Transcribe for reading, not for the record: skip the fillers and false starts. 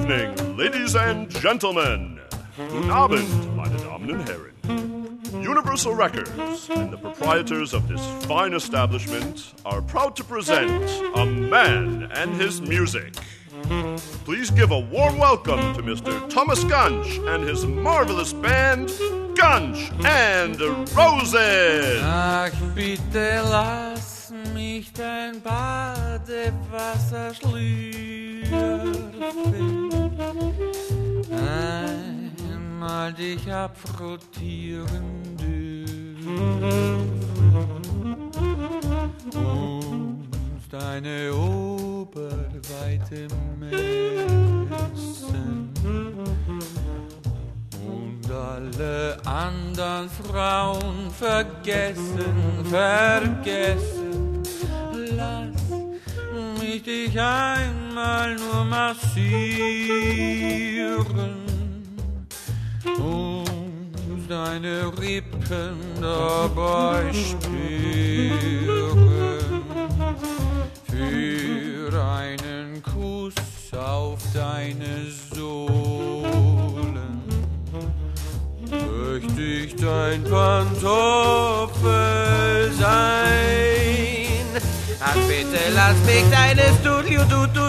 evening, ladies and gentlemen. Guten Abend, meine Damen und Herren. Universal Records and the proprietors of this fine establishment are proud to present a man and his music. Please give a warm welcome to Mr. Thomas Gunch and his marvelous band, Gunch and Roses. Ach, bitte lass mich dein Badewasser schlürfen. Einmal dich abfrottieren dürfen und deine Oberweite messen und alle anderen Frauen vergessen. Lass mich dich einmal nur massieren und deine Rippen dabei spüren. Für einen Kuss auf deine Sohlen möchte ich dein Pantoffel sein. Ach bitte lass mich deine Studio